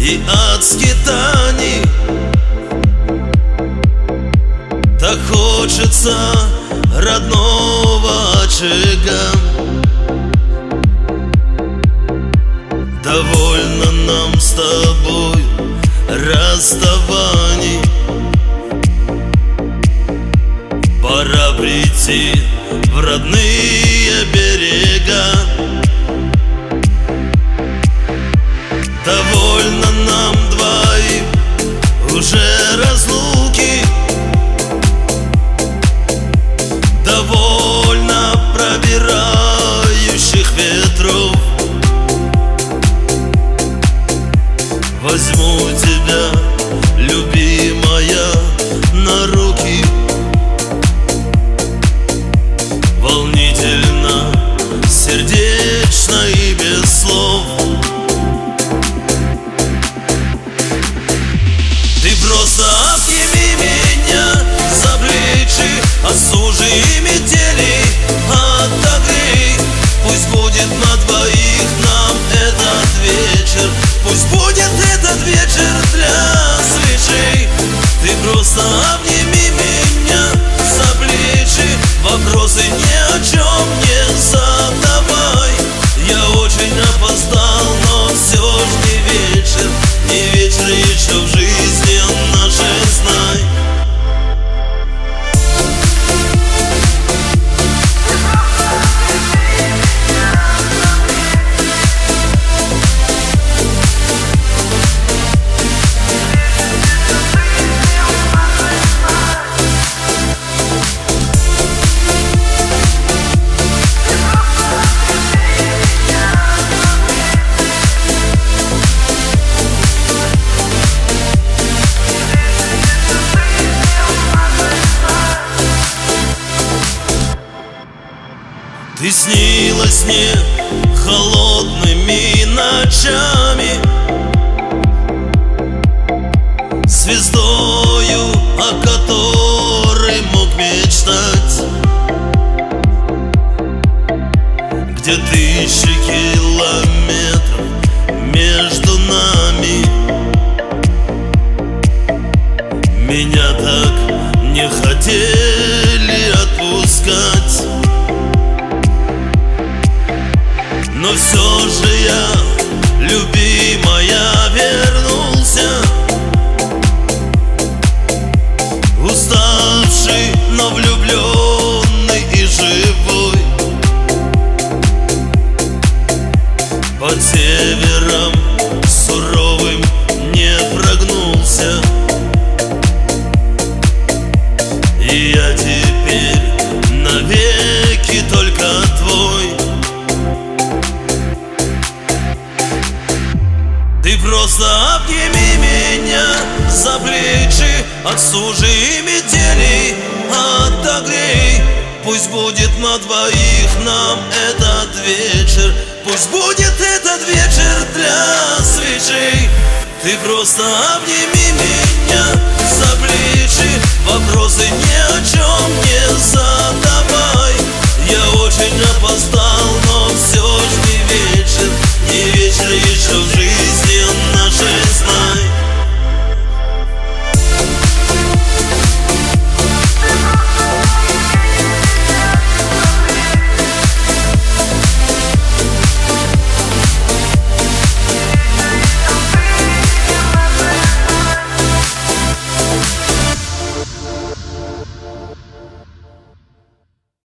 и от скитаний. Так хочется родного очага. Довольно нам с тобой расставаний. Пора прийти в родные берега. Довольно нам двоим уже разлуки. Довольно пробирающих ветров. Возьму тебя, любимая, на руки. Волнительно, сердечно и без слов. Ты просто обними меня за плечи, осуши и метели отогрей. Пусть будет на двоих нам этот вечер. Пусть будет этот вечер для свечей. Ты просто обними меня за плечи, вопросы ни о чем не задавай. Я очень опоздал, но все ж не вечер. Не вечер еще в жизни нашей, знай. Ты снилась мне холодными ночами, звездою, о которой мог мечтать. Где тысячи километров между нами. Меня так не хотели отпускать. Но все же я, любимая, вернулся. Уставший, но влюбленный и живой. Под севером суровым не прогнулся. И я теперь навеки только твой. Ты просто обними меня за плечи, осуши и метели отогрей. Пусть будет на двоих нам этот вечер. Пусть будет этот вечер для свечей. Ты просто обними меня за плечи, вопросы ни о чем не задавай. Я очень опоздал.